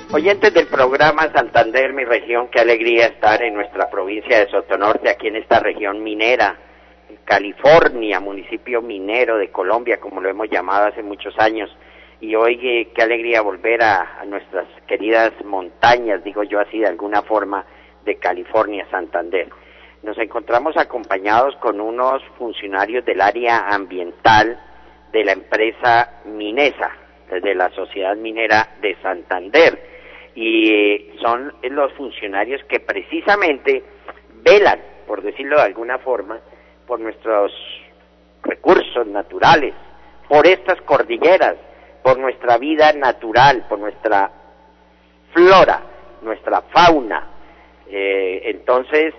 Oyentes del programa Santander, mi región, qué alegría estar en nuestra provincia de Sotonorte, aquí en esta región minera, California, municipio minero de Colombia, como lo hemos llamado hace muchos años. Y hoy qué alegría volver a nuestras queridas montañas, digo yo así de alguna forma, de California, Santander. Nos encontramos acompañados con unos funcionarios del área ambiental de la empresa Minesa, de la Sociedad Minera de Santander. Y son los funcionarios que precisamente velan, por decirlo de alguna forma, por nuestros recursos naturales, por estas cordilleras, por nuestra vida natural, por nuestra flora, nuestra fauna. Entonces,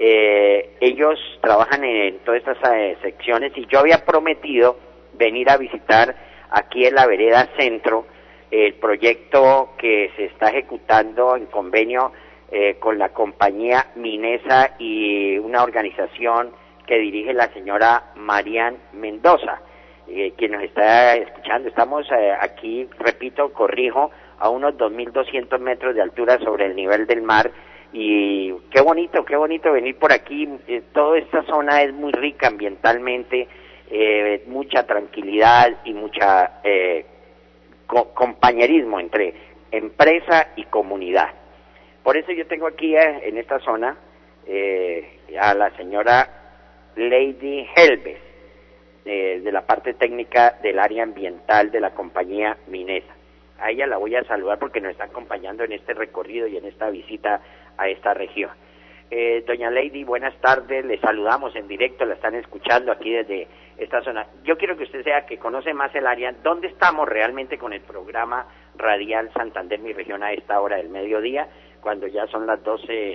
ellos trabajan en todas estas secciones y yo había prometido venir a visitar aquí en la vereda Centro el proyecto que se está ejecutando en convenio con la compañía Minesa y una organización que dirige la señora Marian Mendoza, quien nos está escuchando. Estamos aquí, repito, corrijo, a unos 2.200 metros de altura sobre el nivel del mar, y qué bonito venir por aquí. Toda esta zona es muy rica ambientalmente, mucha tranquilidad y mucha compañerismo entre empresa y comunidad. Por eso yo tengo aquí en esta zona a la señora Lady Helves, de la parte técnica del área ambiental de la compañía Minesa. A ella la voy a saludar porque nos está acompañando en este recorrido y en esta visita a esta región. Doña Lady, buenas tardes, le saludamos en directo, la están escuchando aquí desde esta zona. Yo quiero que usted sea que conoce más el área, ¿dónde estamos realmente con el programa radial Santander, mi región, a esta hora del mediodía, cuando ya son las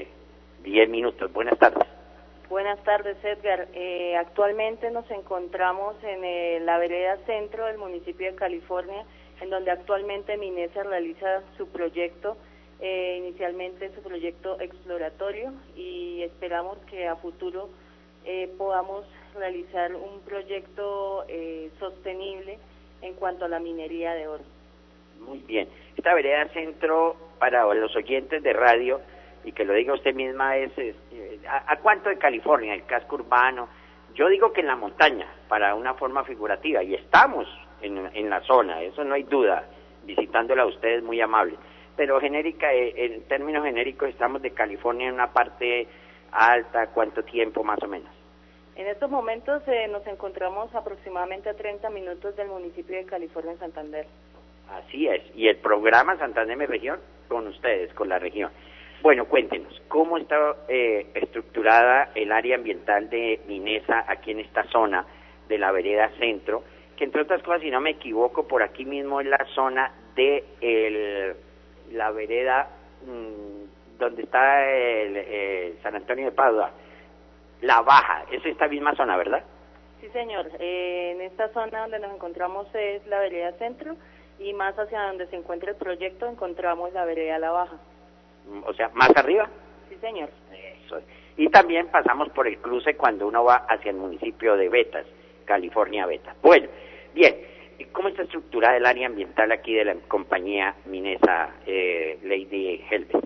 12:10? Buenas tardes. Buenas tardes, Edgar. Actualmente nos encontramos en la vereda Centro del municipio de California, en donde actualmente Minesa realiza su proyecto, inicialmente su proyecto exploratorio, y esperamos que a futuro podamos realizar un proyecto sostenible en cuanto a la minería de oro. Muy bien. Esta vereda Centro, para los oyentes de radio, y que lo diga usted misma, es ¿a cuánto de California, el casco urbano? Yo digo que en la montaña, para una forma figurativa, y estamos en la zona, eso no hay duda, visitándola a ustedes, muy amable. Pero genérica, en términos genéricos, estamos de California en una parte alta. ¿Cuánto tiempo más o menos? En estos momentos nos encontramos aproximadamente a 30 minutos del municipio de California, Santander. Así es, y el programa Santander mi región, con ustedes, con la región. Bueno, cuéntenos, ¿cómo está estructurada el área ambiental de Minesa aquí en esta zona de la vereda Centro? Que entre otras cosas, si no me equivoco, por aquí mismo es la zona de la vereda donde está el San Antonio de Padua, la Baja, es esta misma zona, ¿verdad? Sí, señor. En esta zona donde nos encontramos es la vereda Centro, y más hacia donde se encuentra el proyecto encontramos la vereda La Baja. O sea, ¿más arriba? Sí, señor. Eso. Y también pasamos por el cruce cuando uno va hacia el municipio de Betas, California Betas. Bueno, bien, ¿cómo está estructurada el área ambiental aquí de la compañía Minesa, Lady Helves?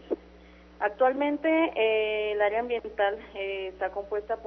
Actualmente el área ambiental está compuesta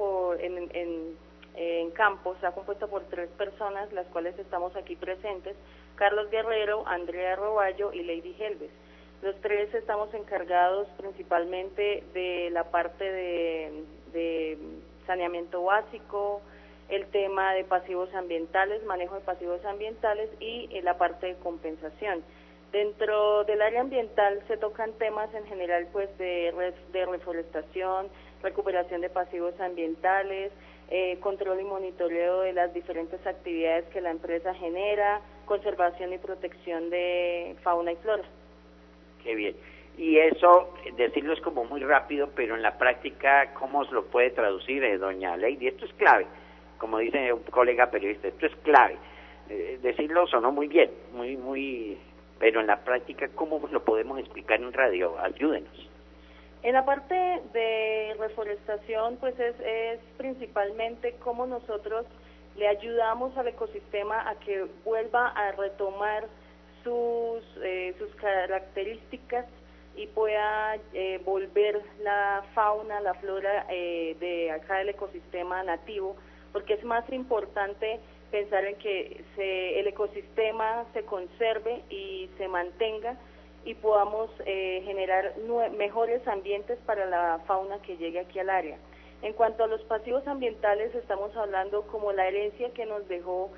en campo, está compuesta por 3 personas, las cuales estamos aquí presentes: Carlos Guerrero, Andrea Roballo y Lady Helves. Los 3 estamos encargados principalmente de la parte de saneamiento básico, el tema de pasivos ambientales, manejo de pasivos ambientales, y la parte de compensación. Dentro del área ambiental se tocan temas en general, pues de reforestación, recuperación de pasivos ambientales, control y monitoreo de las diferentes actividades que la empresa genera, conservación y protección de fauna y flora. Qué bien. Y eso, decirlo es como muy rápido, pero en la práctica, ¿cómo se lo puede traducir, doña Lady? Esto es clave, como dice un colega periodista, esto es clave. Decirlo sonó muy bien, muy, pero en la práctica, ¿cómo lo podemos explicar en radio? Ayúdenos. En la parte de reforestación, pues es principalmente cómo nosotros le ayudamos al ecosistema a que vuelva a retomar sus características y pueda volver la fauna, la flora de acá del ecosistema nativo, porque es más importante pensar en que el ecosistema se conserve y se mantenga y podamos generar mejores ambientes para la fauna que llegue aquí al área. En cuanto a los pasivos ambientales, estamos hablando como la herencia que nos dejó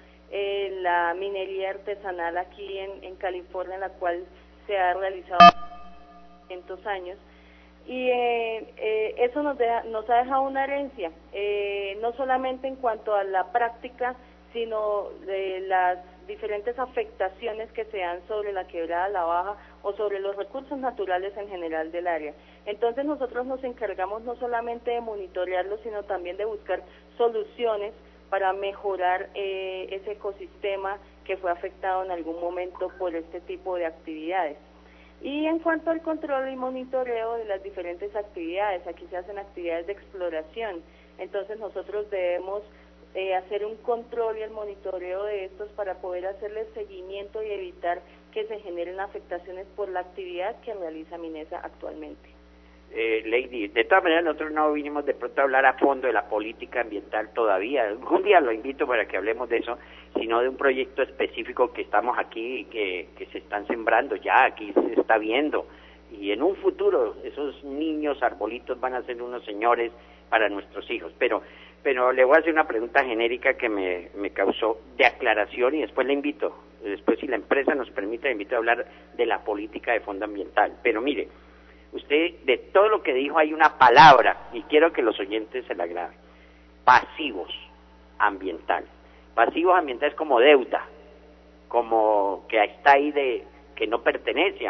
la minería artesanal aquí en California, la cual se ha realizado hace 100 años, y eso nos ha dejado una herencia, no solamente en cuanto a la práctica, sino de las diferentes afectaciones que se dan sobre la quebrada, la baja o sobre los recursos naturales en general del área. Entonces nosotros nos encargamos no solamente de monitorearlo, sino también de buscar soluciones para mejorar ese ecosistema que fue afectado en algún momento por este tipo de actividades. Y en cuanto al control y monitoreo de las diferentes actividades, aquí se hacen actividades de exploración, entonces nosotros debemos hacer un control y el monitoreo de estos para poder hacerle seguimiento y evitar que se generen afectaciones por la actividad que realiza Minesa actualmente. Lady, de todas maneras nosotros no vinimos de pronto a hablar a fondo de la política ambiental todavía, algún día lo invito para que hablemos de eso, sino de un proyecto específico que estamos aquí, que se están sembrando ya, aquí se está viendo, y en un futuro esos niños arbolitos van a ser unos señores para nuestros hijos, pero le voy a hacer una pregunta genérica que me causó de aclaración y después le invito, después si la empresa nos permite, le invito a hablar de la política de fondo ambiental, pero mire, usted, de todo lo que dijo hay una palabra, y quiero que los oyentes se la graben, pasivos ambientales. Pasivos ambientales como deuda, como que está ahí que no pertenece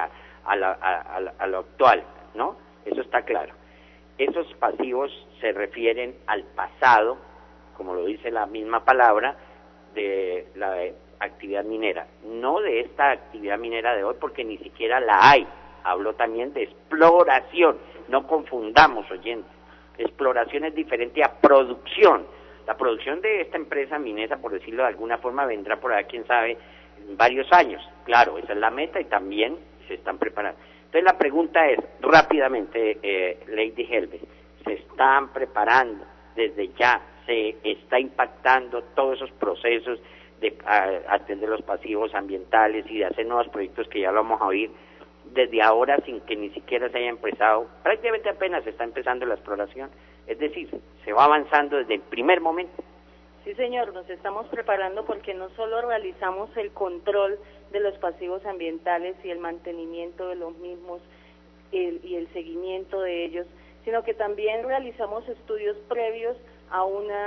a lo actual, ¿no? Eso está claro. Esos pasivos se refieren al pasado, como lo dice la misma palabra, de la actividad minera, no de esta actividad minera de hoy, porque ni siquiera la hay. Hablo también de exploración, no confundamos, oyentes. Exploración es diferente a producción. La producción de esta empresa Minesa, por decirlo de alguna forma, vendrá por ahí, quién sabe, en varios años. Claro, esa es la meta y también se están preparando. Entonces la pregunta es, rápidamente, Lady Helve, ¿se están preparando desde ya? ¿Se está impactando todos esos procesos de atender los pasivos ambientales y de hacer nuevos proyectos que ya lo vamos a oír desde ahora sin que ni siquiera se haya empezado? Prácticamente apenas se está empezando la exploración, es decir, se va avanzando desde el primer momento. Sí, señor, nos estamos preparando porque no solo realizamos el control de los pasivos ambientales y el mantenimiento de los mismos y el seguimiento de ellos, sino que también realizamos estudios previos a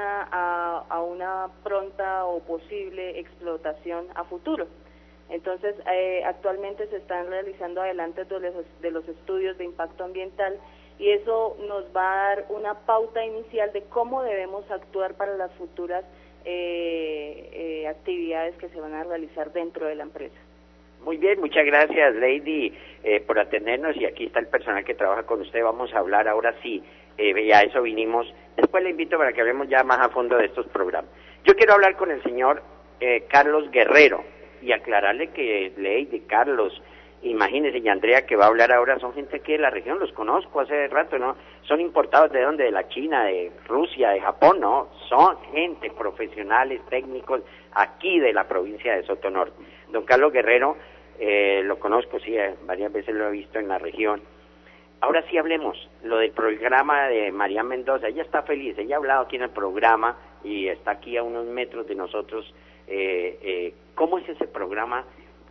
una pronta o posible explotación a futuro. Entonces, actualmente se están realizando adelantos de los estudios de impacto ambiental y eso nos va a dar una pauta inicial de cómo debemos actuar para las futuras actividades que se van a realizar dentro de la empresa. Muy bien, muchas gracias, Lady, por atendernos, y aquí está el personal que trabaja con usted. Vamos a hablar ahora sí, a eso vinimos. Después le invito para que hablemos ya más a fondo de estos programas. Yo quiero hablar con el señor Carlos Guerrero y aclararle que Lady, Carlos, imagínese, y Andrea, que va a hablar ahora, son gente aquí de la región, los conozco hace rato, ¿no? Son importados ¿de dónde? De la China, de Rusia, de Japón, ¿no? Son gente, profesionales, técnicos, aquí de la provincia de Sotonorte. Don Carlos Guerrero, lo conozco, sí, varias veces lo he visto en la región. Ahora sí hablemos, lo del programa de María Mendoza, ella está feliz, ella ha hablado aquí en el programa y está aquí a unos metros de nosotros. ¿Cómo es ese programa?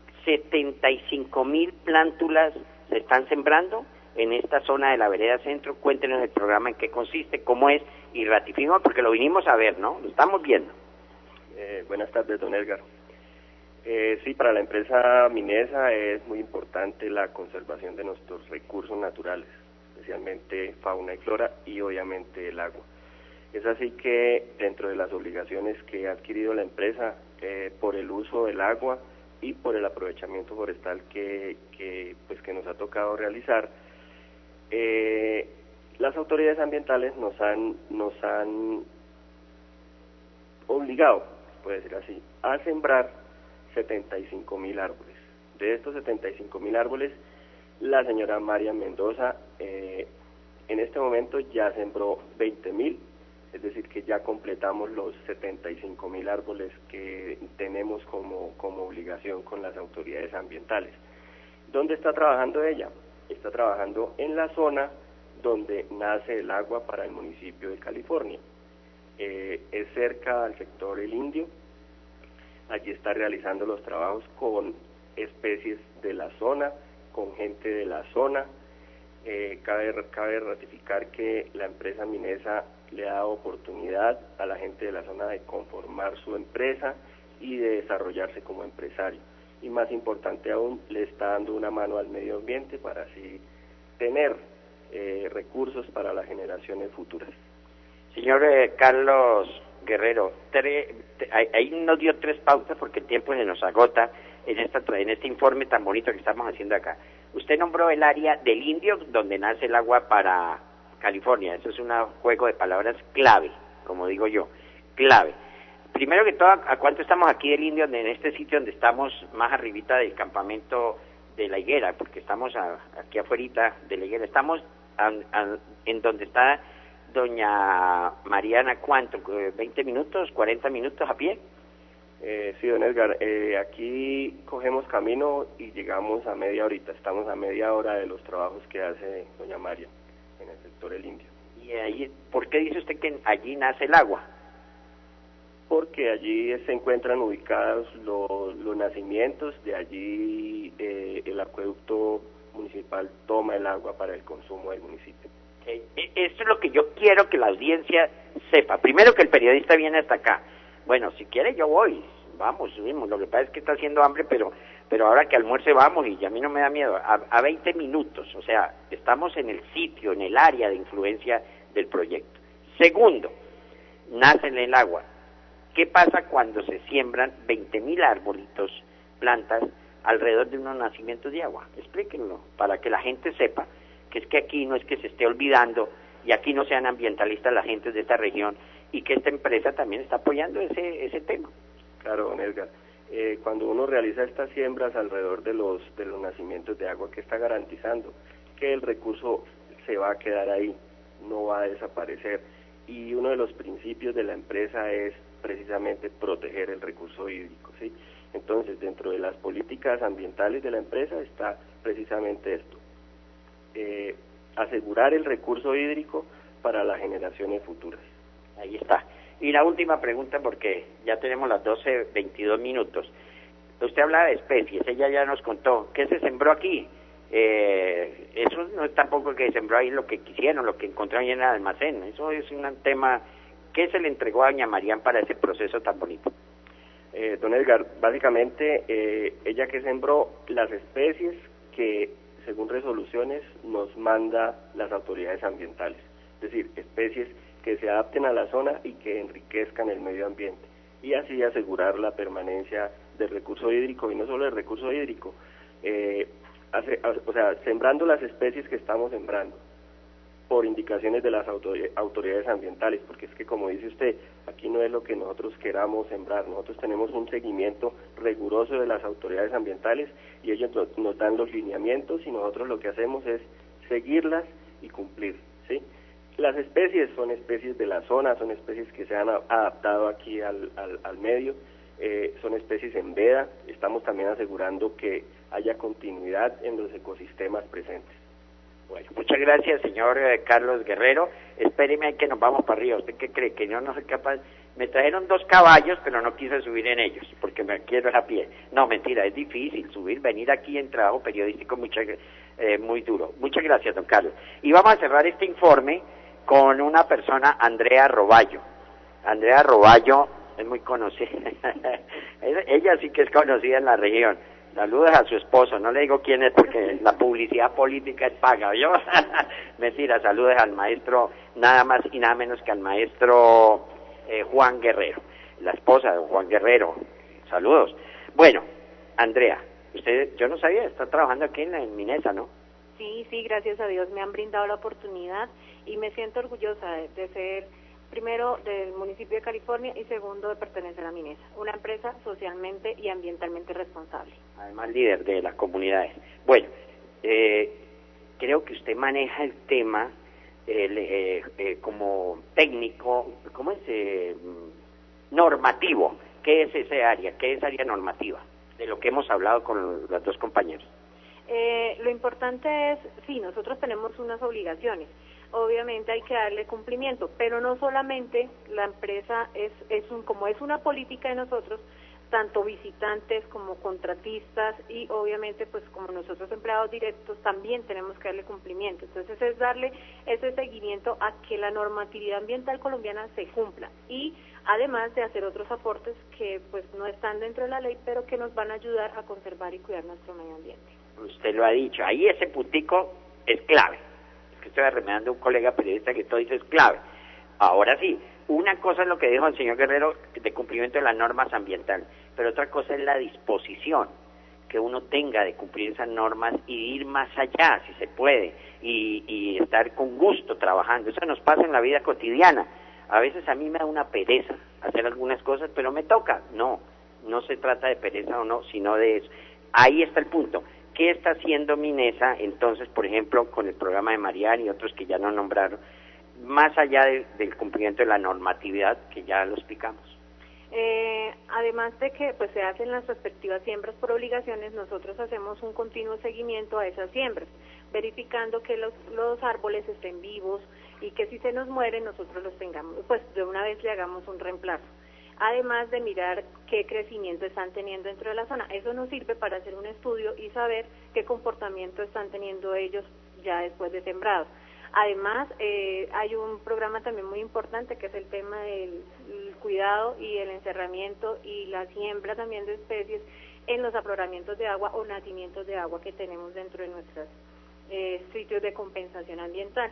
75,000 plántulas se están sembrando en esta zona de la vereda centro. Cuéntenos el programa, en qué consiste, cómo es, y ratificamos porque lo vinimos a ver, ¿no? Lo estamos viendo. Buenas tardes, don Edgar. Sí, para la empresa Minesa es muy importante la conservación de nuestros recursos naturales, especialmente fauna y flora y obviamente el agua. Es así que dentro de las obligaciones que ha adquirido la empresa por el uso del agua y por el aprovechamiento forestal que nos ha tocado realizar, las autoridades ambientales nos han obligado, puede decir así, a sembrar 75,000 árboles. De estos 75.000 árboles, la señora María Mendoza en este momento ya sembró 20.000, es decir, que ya completamos los 75.000 árboles que tenemos como obligación con las autoridades ambientales. ¿Dónde está trabajando ella? Está trabajando en la zona donde nace el agua para el municipio de California. Es cerca al sector El Indio. Allí está realizando los trabajos con especies de la zona, con gente de la zona. Cabe ratificar que la empresa Minesa le ha dado oportunidad a la gente de la zona de conformar su empresa y de desarrollarse como empresario. Y más importante aún, le está dando una mano al medio ambiente para así tener recursos para las generaciones futuras. Señor Carlos Guerrero, ahí nos dio 3 pautas porque el tiempo se nos agota en este informe tan bonito que estamos haciendo acá. Usted nombró el área del Indio, donde nace el agua para California. Eso es un juego de palabras clave, como digo yo, clave. Primero que todo, ¿a cuánto estamos aquí del Indio, en este sitio donde estamos más arribita del campamento de La Higuera? Porque estamos aquí afuera de La Higuera. Estamos en donde está doña Mariana, ¿cuánto? ¿20 minutos, 40 minutos a pie? Sí, don Edgar, aquí cogemos camino y llegamos a media horita, estamos a media hora de los trabajos que hace doña María en el sector El Indio. ¿Y ahí, por qué dice usted que allí nace el agua? Porque allí se encuentran ubicados los nacimientos, de allí el acueducto municipal toma el agua para el consumo del municipio. Esto es lo que yo quiero que la audiencia sepa. Primero, que el periodista viene hasta acá. Bueno, si quiere yo voy, vamos, subimos. Lo que pasa es que está haciendo hambre, pero ahora que almuerce vamos, y a mí no me da miedo. A 20 minutos, o sea, estamos en el sitio, en el área de influencia del proyecto. Segundo, nace en el agua. ¿Qué pasa cuando se siembran 20.000 arbolitos, plantas, alrededor de unos nacimientos de agua? Explíquenlo, para que la gente sepa que es que aquí no es que se esté olvidando, y aquí no sean ambientalistas la gente de esta región, y que esta empresa también está apoyando ese tema. Claro, don Edgar. Cuando uno realiza estas siembras alrededor de los nacimientos de agua, que está garantizando que el recurso se va a quedar ahí, no va a desaparecer. Y uno de los principios de la empresa es precisamente proteger el recurso hídrico, ¿sí? Entonces, dentro de las políticas ambientales de la empresa está precisamente esto, asegurar el recurso hídrico para las generaciones futuras. Ahí está. Y la última pregunta, porque ya tenemos las 12:22 minutos. Usted hablaba de especies, ella ya nos contó, ¿qué se sembró aquí? Eso no es tampoco que sembró ahí lo que quisieron, lo que encontraron en el almacén. Eso es un tema. ¿Qué se le entregó a doña Marían para ese proceso tan bonito? Don Edgar, básicamente ella que sembró las especies que según resoluciones nos manda las autoridades ambientales, es decir, especies que se adapten a la zona y que enriquezcan el medio ambiente, y así asegurar la permanencia del recurso hídrico, y no solo del recurso hídrico, sembrando las especies que estamos sembrando por indicaciones de las autoridades ambientales, porque es que, como dice usted, aquí no es lo que nosotros queramos sembrar, nosotros tenemos un seguimiento riguroso de las autoridades ambientales y ellos nos dan los lineamientos, y nosotros lo que hacemos es seguirlas y cumplir, ¿sí? Las especies son especies de la zona, son especies que se han adaptado aquí al medio, son especies en veda. Estamos también asegurando que haya continuidad en los ecosistemas presentes. Bueno, muchas gracias, señor Carlos Guerrero. Espéreme ahí que nos vamos para arriba. ¿Usted qué cree? Que yo no soy capaz. Me trajeron 2 caballos, pero no quise subir en ellos, porque me quiero ir a pie. No, mentira, es difícil subir, venir aquí en trabajo periodístico muy duro. Muchas gracias, don Carlos. Y vamos a cerrar este informe con una persona, Andrea Roballo. Andrea Roballo es muy conocida. Ella sí que es conocida en la región. Saludos a su esposo, no le digo quién es porque la publicidad política es paga, ¿yo? Mentira, saludos al maestro, nada más y nada menos que al maestro Juan Guerrero, la esposa de Juan Guerrero. Saludos. Bueno, Andrea, usted, yo no sabía, está trabajando aquí en Minesa, ¿no? Sí, gracias a Dios me han brindado la oportunidad y me siento orgullosa de ser primero del municipio de California y segundo de pertenecer a Minesa, una empresa socialmente y ambientalmente responsable. Además líder de las comunidades. Bueno, creo que usted maneja el tema como técnico, ¿cómo es? Normativo. ¿Qué es ese área? ¿Qué es área normativa? De lo que hemos hablado con los dos compañeros. Lo importante es, sí, nosotros tenemos unas obligaciones, obviamente hay que darle cumplimiento, pero no solamente la empresa como es una política de nosotros, tanto visitantes como contratistas y obviamente pues como nosotros empleados directos también tenemos que darle cumplimiento. Entonces es darle ese seguimiento a que la normatividad ambiental colombiana se cumpla y además de hacer otros aportes que pues no están dentro de la ley pero que nos van a ayudar a conservar y cuidar nuestro medio ambiente. Usted lo ha dicho, ahí ese puntico es clave. Es que estoy arremedando a un colega periodista que todo dice es clave. Ahora sí, una cosa es lo que dijo el señor Guerrero de cumplimiento de las normas ambientales, pero otra cosa es la disposición que uno tenga de cumplir esas normas y ir más allá, si se puede, y estar con gusto trabajando. Eso nos pasa en la vida cotidiana. A veces a mí me da una pereza hacer algunas cosas, pero me toca. No se trata de pereza o no, sino de eso. Ahí está el punto. ¿Qué está haciendo Minesa, entonces, por ejemplo, con el programa de Mariana y otros que ya no nombraron, más allá del cumplimiento de la normatividad, que ya lo explicamos? Además de que pues se hacen las respectivas siembras por obligaciones, nosotros hacemos un continuo seguimiento a esas siembras, verificando que los árboles estén vivos y que si se nos mueren nosotros los tengamos, pues de una vez le hagamos un reemplazo. Además de mirar qué crecimiento están teniendo dentro de la zona. Eso nos sirve para hacer un estudio y saber qué comportamiento están teniendo ellos ya después de sembrados. Además, hay un programa también muy importante que es el tema del cuidado y el encerramiento y la siembra también de especies en los afloramientos de agua o nacimientos de agua que tenemos dentro de nuestros sitios de compensación ambiental.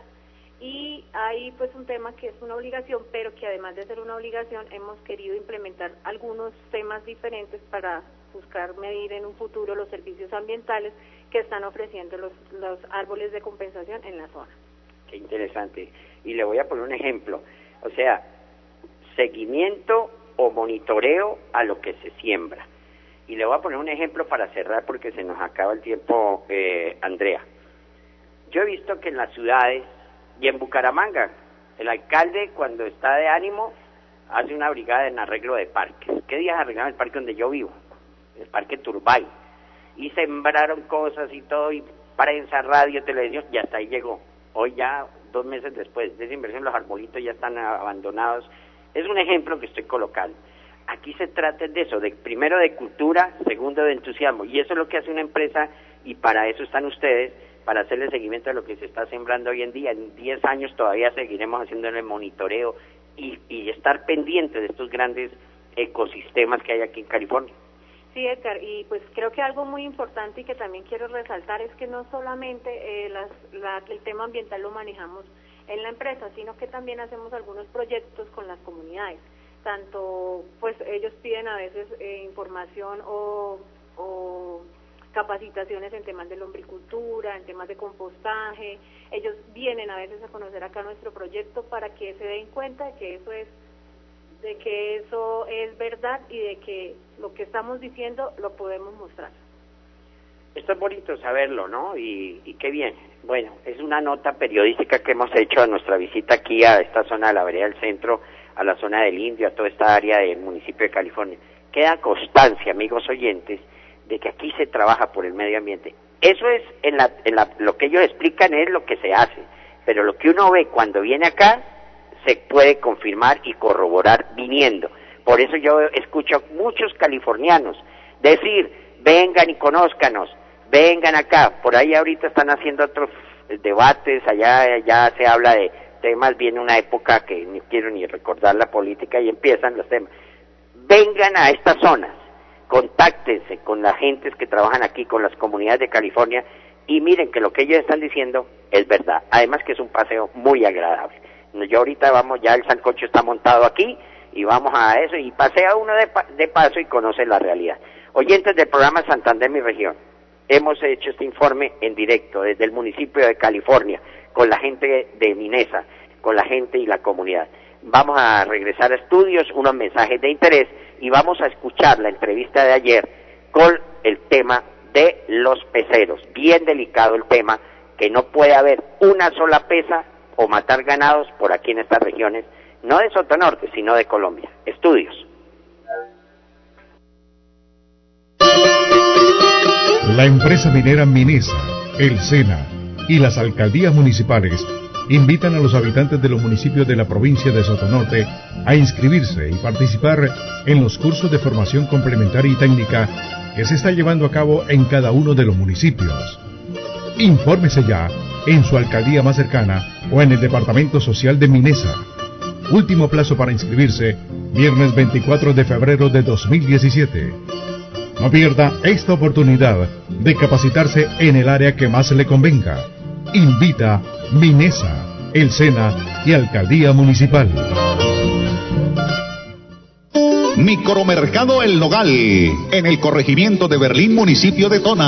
Y hay pues un tema que es una obligación, pero que además de ser una obligación hemos querido implementar algunos temas diferentes para buscar medir en un futuro los servicios ambientales que están ofreciendo los árboles de compensación en la zona. Qué interesante. Y le voy a poner un ejemplo. O sea, seguimiento o monitoreo a lo que se siembra. Y le voy a poner un ejemplo para cerrar porque se nos acaba el tiempo, Andrea. Yo he visto que en las ciudades y en Bucaramanga, el alcalde cuando está de ánimo hace una brigada en arreglo de parques. ¿Qué días arreglaron el parque donde yo vivo? El parque Turbay. Y sembraron cosas y todo, y prensa, radio, televisión, y hasta ahí llegó. Hoy ya, 2 meses después de esa inversión, los arbolitos ya están abandonados. Es un ejemplo que estoy colocando. Aquí se trata de eso, primero de cultura, segundo de entusiasmo. Y eso es lo que hace una empresa, y para eso están ustedes, para hacerle seguimiento a lo que se está sembrando hoy en día. En 10 años todavía seguiremos haciéndole monitoreo y estar pendiente de estos grandes ecosistemas que hay aquí en California. Sí, Edgar, y pues creo que algo muy importante y que también quiero resaltar es que no solamente el tema ambiental lo manejamos en la empresa, sino que también hacemos algunos proyectos con las comunidades. Tanto, pues ellos piden a veces información o capacitaciones en temas de lombricultura, en temas de compostaje. Ellos vienen a veces a conocer acá nuestro proyecto para que se den cuenta de que eso es verdad y de que lo que estamos diciendo lo podemos mostrar. Esto es bonito saberlo, ¿no? Y qué bien. Bueno, es una nota periodística que hemos hecho a nuestra visita aquí a esta zona de la vereda del centro, a la zona del Indio, a toda esta área del municipio de California. Queda constancia, amigos oyentes, de que aquí se trabaja por el medio ambiente. Eso es, lo que ellos explican es lo que se hace, pero lo que uno ve cuando viene acá, se puede confirmar y corroborar viniendo. Por eso yo escucho muchos californianos decir, vengan y conózcanos, vengan acá. Por ahí ahorita están haciendo otros debates, allá ya se habla de temas, viene una época que no quiero ni recordar la política y empiezan los temas. Vengan a estas zonas, contáctense con las gentes que trabajan aquí, con las comunidades de California, y miren que lo que ellos están diciendo es verdad. Además que es un paseo muy agradable. Yo ahorita vamos, ya el sancocho está montado aquí, y vamos a eso, y pasea uno de paso y conoce la realidad. Oyentes del programa Santander, mi región, hemos hecho este informe en directo desde el municipio de California, con la gente de Minesa, con la gente y la comunidad. Vamos a regresar a estudios, unos mensajes de interés, y vamos a escuchar la entrevista de ayer con el tema de los peceros. Bien delicado el tema, que no puede haber una sola pesa o matar ganados por aquí en estas regiones, no de Sotonorte, sino de Colombia. Estudios. La empresa minera Minesa, el SENA y las alcaldías municipales invitan a los habitantes de los municipios de la provincia de Sotonorte a inscribirse y participar en los cursos de formación complementaria y técnica que se está llevando a cabo en cada uno de los municipios. Infórmese ya en su alcaldía más cercana o en el departamento social de Minesa. Último plazo para inscribirse, viernes 24 de febrero de 2017. No pierda esta oportunidad de capacitarse en el área que más le convenga. Invita Minesa, el SENA y Alcaldía Municipal. Micromercado El Nogal, en el corregimiento de Berlín, municipio de Tona.